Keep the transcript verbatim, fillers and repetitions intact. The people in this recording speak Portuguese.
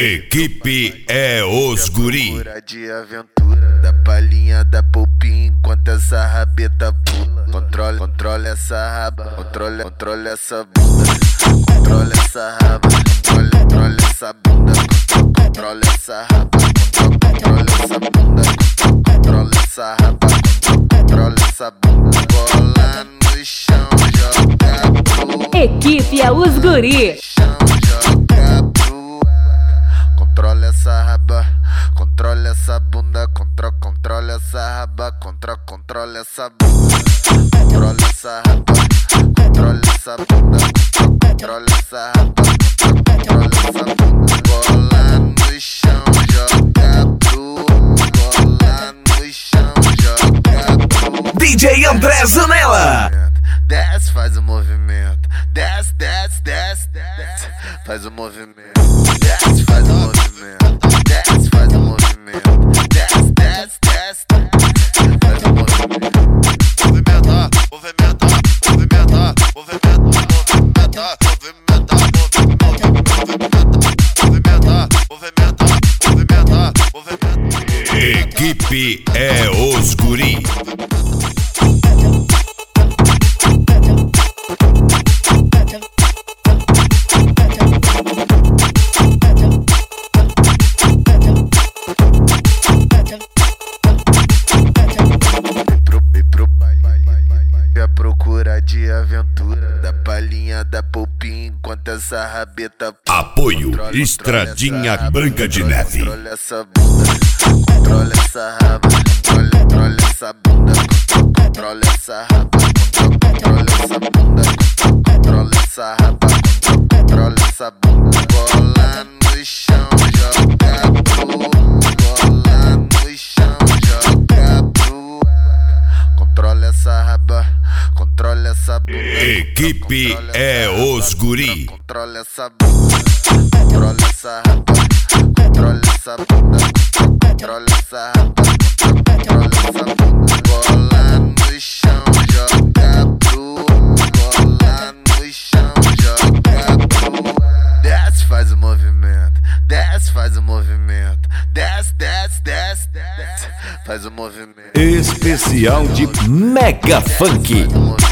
Equipe é os guri. Procura de aventura, da palhinha da polpinha enquanto essa rabeta pula. Controle, controle essa raba, controle, controle essa bunda. Controle essa raba, controle, controle essa bunda. Controle essa raba, controle essa bunda. Controle essa raba, controle essa bunda. Bola no chão, joga pro. Equipe é os guri. Controle essa raba, controle essa bunda, controle, controle essa raba, controle, controle essa bunda, controle essa raba, controle essa bunda, controle essa raba, controle essa bunda. Bola no chão, joga pro, bola no chão, joga pro. D J André Zanella. Desce, faz o movimento, desce, desce, desce, desce, faz o movimento, desce, faz o movimento, desce, faz o movimento, desce, desce, desce, faz o movimento. Movimentar, movimentar, movimentar, movimentar, movimentar, movimentar, movimentar, movimentar, movimentar. Equipe é os guri. Procura de aventura, da palhinha da polpinha enquanto essa rabeta pula. Apoio Controle, Estradinha controle Branca de Neve. Controle essa bunda, controle essa raba, controle, controle essa bunda, controle essa raba, controle essa bunda, controle essa raba, controle essa bunda. Bola no chão, joga pro, bola no chão, joga pro. Controle essa raba, controle essa bunda. Equipe é os guri. Controle essa bunda, controle essa raba, controle essa bunda, controle essa raba, controle essa bunda. Bola no chão, joga pro, bola no chão, joga pro. Desce, faz o movimento, desce, faz o movimento, desce, desce, desce, desce, faz o movimento. Especial de Mega Funk.